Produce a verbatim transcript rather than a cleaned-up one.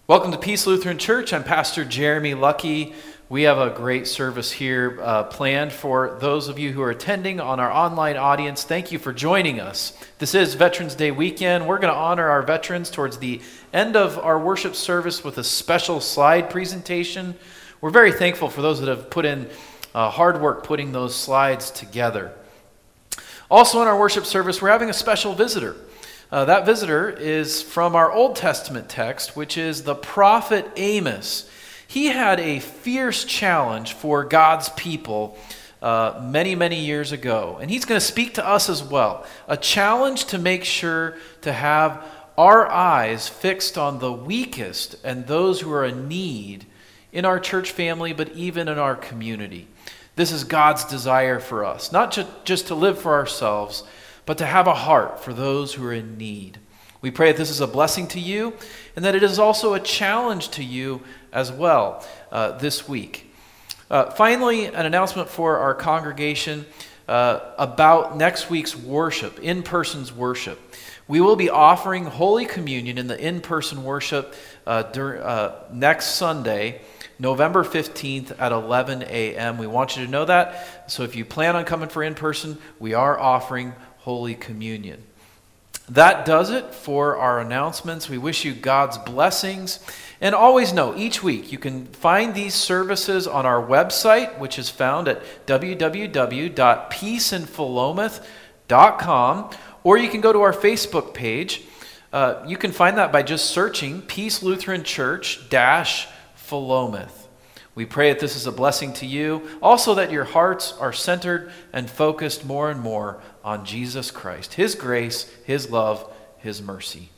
Welcome to Peace Lutheran Church. I'm Pastor Jeremy Lucky. We have a great service here uh, planned for those of you who are attending on our online audience. Thank you for joining us. This is Veterans Day weekend. We're going to honor our veterans towards the end of our worship service with a special slide presentation. We're very thankful for those that have put in uh, hard work putting those slides together. Also in our worship service, we're having a special visitor. Uh, that visitor is from our Old Testament text, which is the prophet Amos. He had a fierce challenge for God's people uh, many, many years ago. And he's going to speak to us as well. A challenge to make sure to have our eyes fixed on the weakest and those who are in need in our church family, but even in our community. This is God's desire for us, not just, just to live for ourselves, but to have a heart for those who are in need. We pray that this is a blessing to you and that it is also a challenge to you as well uh, this week. Uh, finally, an announcement for our congregation uh, about next week's worship, in-person worship. We will be offering Holy Communion in the in-person worship uh, dur- uh, next Sunday, November fifteenth at eleven a.m. We want you to know that. So if you plan on coming for in-person, we are offering Holy Communion. That does it for our announcements. We wish you God's blessings. And always know, each week you can find these services on our website, which is found at w w w dot peace in philomath dot com, or you can go to our Facebook page. Uh, you can find that by just searching Peace Lutheran Church dash Philomath. We pray that this is a blessing to you. Also that your hearts are centered and focused more and more on Jesus Christ, His grace, His love, His mercy.